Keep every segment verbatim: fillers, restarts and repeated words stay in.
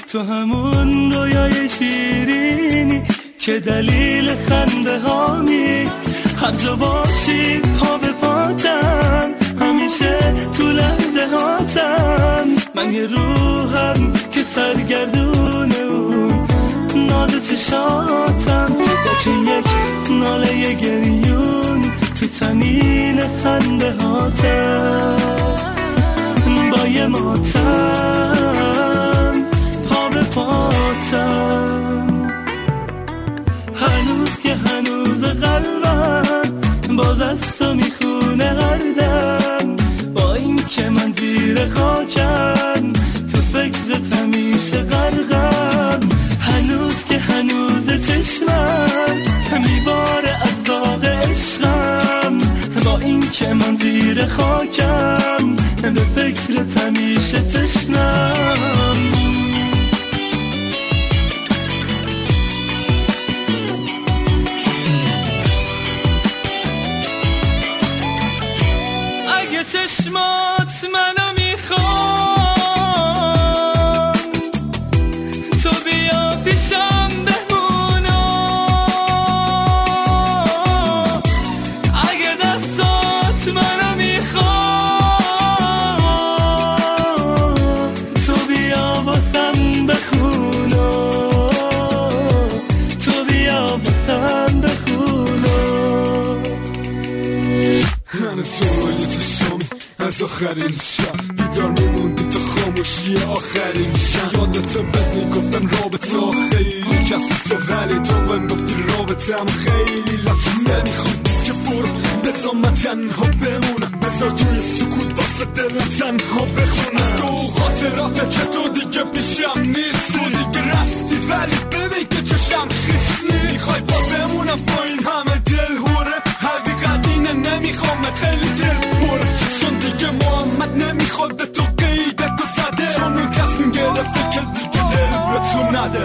تو همون رویای شیرینی که دلیل خنده هامی، هر جا باشی پا به پاتم، همیشه تو لحظه هاتم. من یه روحم که سرگردونه اون ناز چشاتم، یا که یک ناله گریون تو تنین خنده هاتم. با یه ماتم پا به پاتم، هنوز که هنوز قلبم باز از تو میخونه هر دم. با این که من زیر خاکم تو فکرت همیشه غرقم، هنوز که هنوز چشمم میباره از داغ عشقم. با این که من زیر خاکم به فکرت همیشه تشنم. اگه چشمات منو میخوان، تو بیا پیشم بمونا. اگه دستات منو میخوان، تو بیا واسم بخونا. تو بیا واسم بخونا. هنوز سوال چشمی از آخرین شب بیدار میموندی تا خاموشی آخرین شب. یادتم بد میگفتم رابطه ها خیلی کسی تو، ولی تو بهم گفتی رابطه هم خیلی لطف. نمیخوام که برو بذار من تنها بمونم، بذار توی سکوت واسه دلم تنها بخونم. تو خاطراته که تو دیگه پیشم نیست، تو دیگه رفتی ولی ببین که چشم خیست. میخوای با بمونم با این همه دل هوره، حقیقت اینه نمیخوامت خیلی دل پره. چون دیگه محمد نمیخواد به تو قیدت تو زده، چون اون تصمیم گرفته که دیگه دل به تو نده.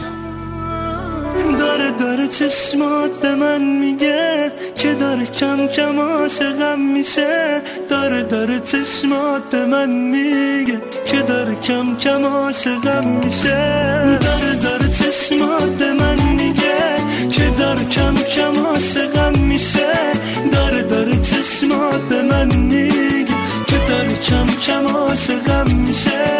داره داره چشمات به من میگه که داره کم کم عاشقم میشه. داره داره چشمات به من میگه که داره کم کم عاشقم میشه. داره داره چشمات به من میگه که داره کم کم عاشقم میشه. داره داره چشمات به من میگه که داره کم کم عاشقم میشه.